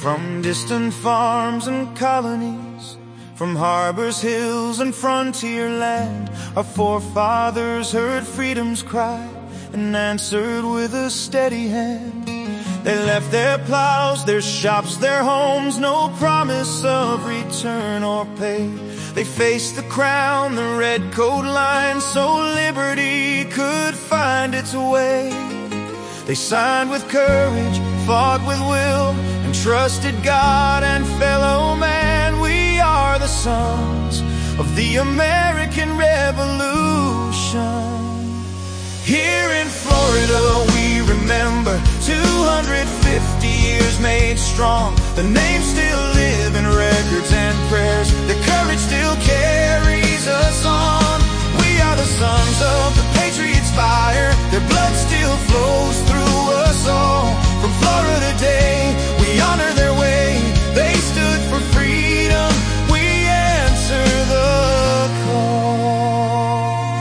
From distant farms and colonies, from harbors, hills, and frontier land, our forefathers heard freedom's cry and answered with a steady hand. They left their plows, their shops, their homes, no promise of return or pay. They faced the crown, the red coat line, so liberty could find its way. They signed with courage, fought with will, and trusted God and fellow man. We are the sons of the American Revolution. Here in Florida we remember 250 years made strong. The names still live in records and prayers. Their courage still carries us on. We are the sons of the Patriots' fire. Their blood still flows through us all. From Florida Day, we honor their way. They stood for freedom. We answer the call.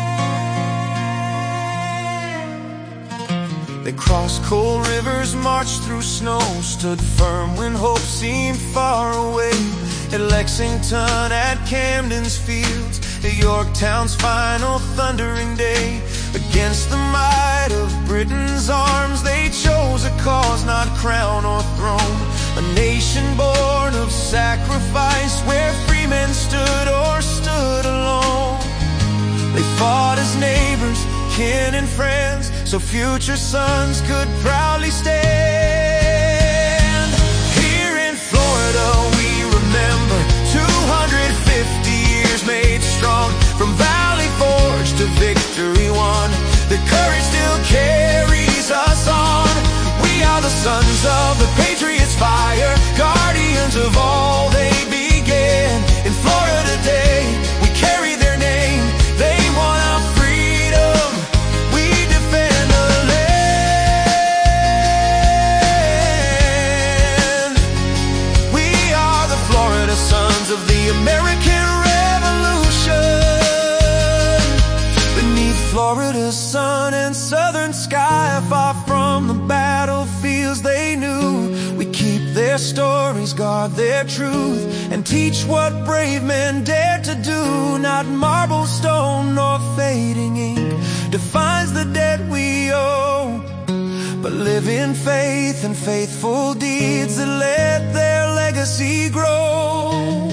They crossed cold rivers, marched through snow, stood firm when hope seemed far away. At Lexington, at Camden's fields, at Yorktown's final thundering day. Against the might of Britain's arms, they chose a cause, not crown or throne. A nation born of sacrifice, where free men stood or stood alone. They fought as neighbors, kin and friends, so future sons could proudly stand. Here in Florida we remember 250 years made strong. From Valley Forge to Victory Won, the courage still carries us on. We are the sons of the Patriots' fire, guardians of all they began. In Florida Day, we carry their name. They won our freedom. We defend the land. We are the Florida sons of the American Revolution. Beneath Florida's sun and southern sky, far from the battlefields they knew, we keep their stories, guard their truth, and teach what brave men dared to do. Not marble, stone, nor fading ink defines the debt we owe, but live in faith and faithful deeds that let their legacy grow.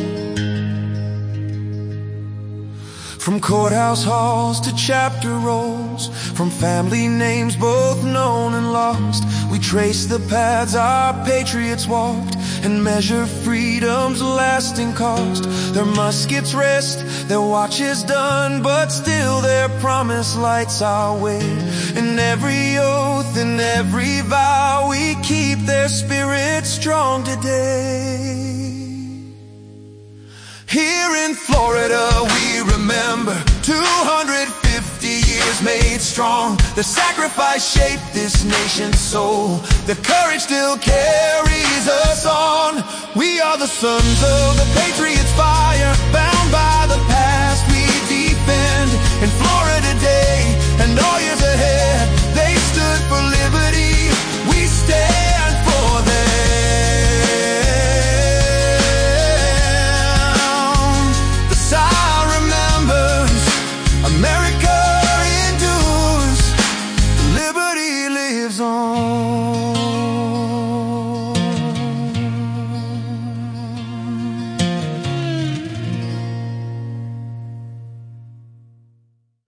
From courthouse halls to chapter rolls, from family names both known and lost, we trace the paths our patriots walked and measure freedom's lasting cost. Their muskets rest, their watch is done, but still their promise lights our way. In every oath, in every vow, we keep their spirit strong today. Here in Florida we remember 250 years made strong. The sacrifice shaped this nation's soul. The courage still carries us on. We are the sons of the